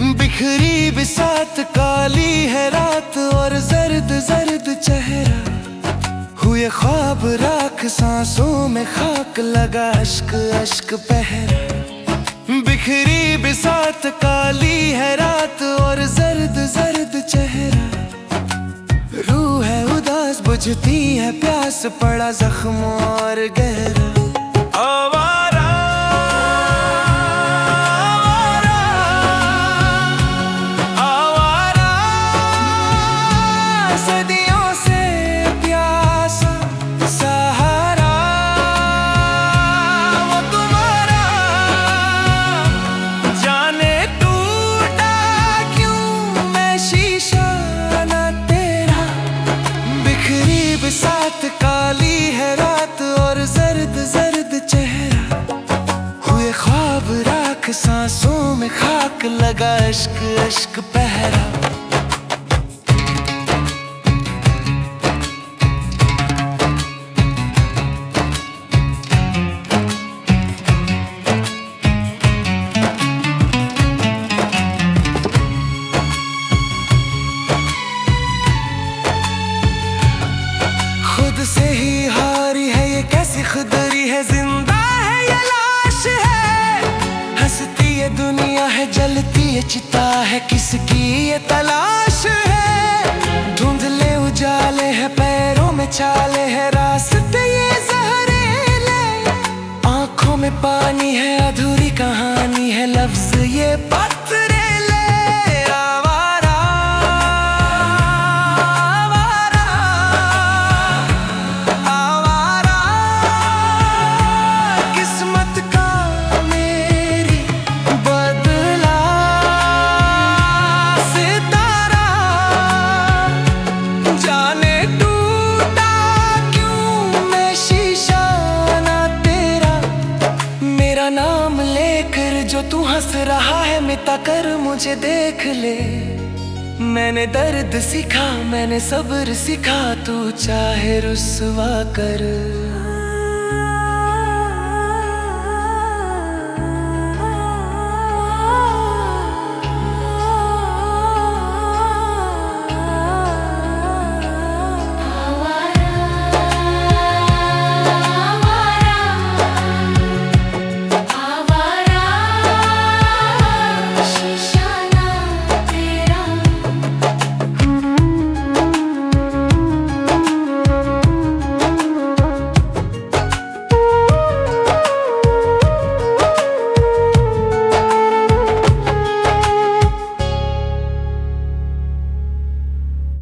बिखरी बिसात काली है रात और जर्द जर्द चेहरा, हुए ख्वाब राख सांसों में खाक, लगा अश्क अश्क पहरा। बिखरी बिसात काली है रात और जर्द जर्द चेहरा, रूह है उदास बुझती है प्यास, पड़ा जख्म और गहरा। साथ काली है रात और जर्द जर्द चेहरा, हुए ख्वाब राख सांसों में खाक, लगा अश्क अश्क पहरा। खुद से ही हारी है ये कैसी खुदरी है, जिंदा है ये लाश है। हंसती ये दुनिया है, जलती ये चिता है, किसकी ये तलाश है। धुंधले उजाले हैं, पैरों में चाले हैं, रास्ते ये जहरीले। आंखों में पानी है, अधूरी कहानी है, लफ्ज ये पत्थरेले। नाम लेकर जो तू हंस रहा है, मिटा कर मुझे देख ले। मैंने दर्द सीखा, मैंने सब्र सीखा, तू चाहे रुसवा कर।